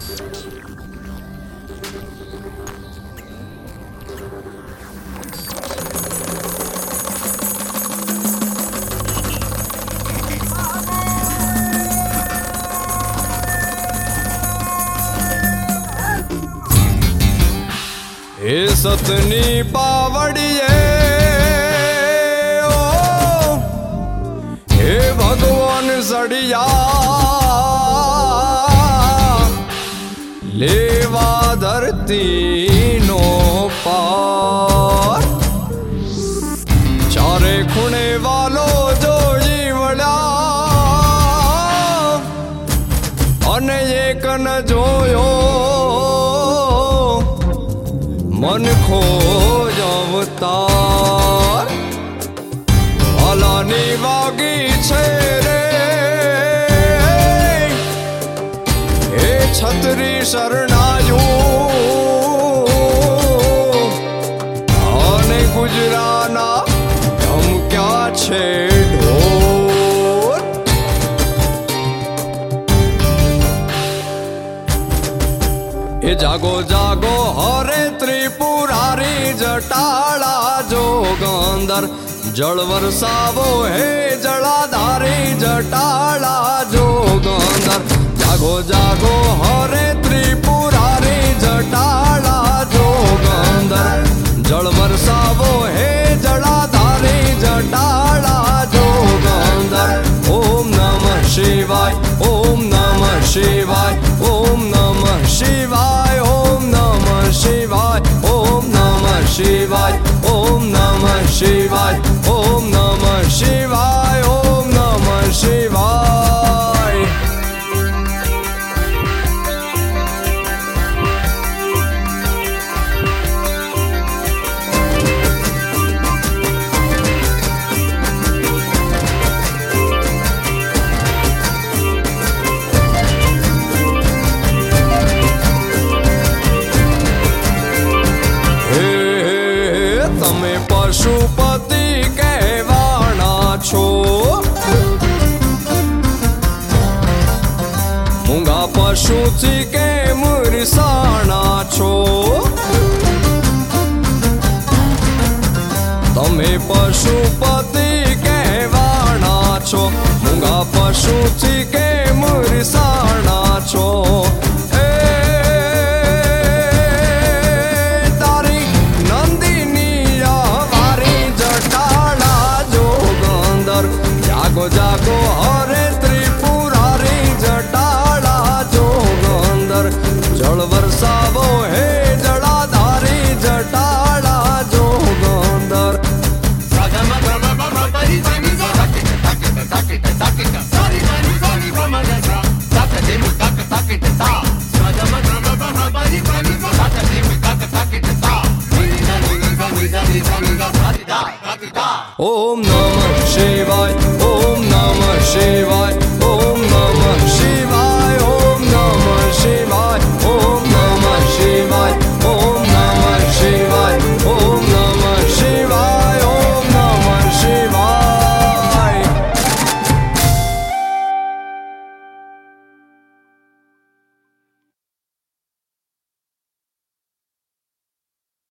हे सतनी पावड़िए ओ हे भगवान सड़िया लेवा धरती नो पार चारे खुणे वालो जो जीवड़ा अने एक न जोयो मन खो अवतार वालानी वागी छे रे हे छतरी शरणायु आने गुजराना हम क्या छे ढोर ए जागो जागो हरे त्रिपुरारी जटाला जोगंदर जल वरसावो हे जलाधारी जटाला जोगंदर जागो जागो हरे त्रिपुरारी जटाला जोगंदर जल वरसावो हे जलाधारी जटाला जोगंदर ओम नमः शिवाय ओम नमः शिवाय ओम नमः शिवाय ओम नमः शिवाय ओम नमः शिवाय ओम नमः शिवाय ओम नमः शिवाय ओम नमः शिवाय पशुपति कहवाना छो मूंगा पशु थी के मुरसाना छो तमे पशुपति कहवाना छो मूंगा पशु थी के मुरसाना छो जागो जागो हरे त्रिपुरारी जटाला जोगंदर जल वरसावो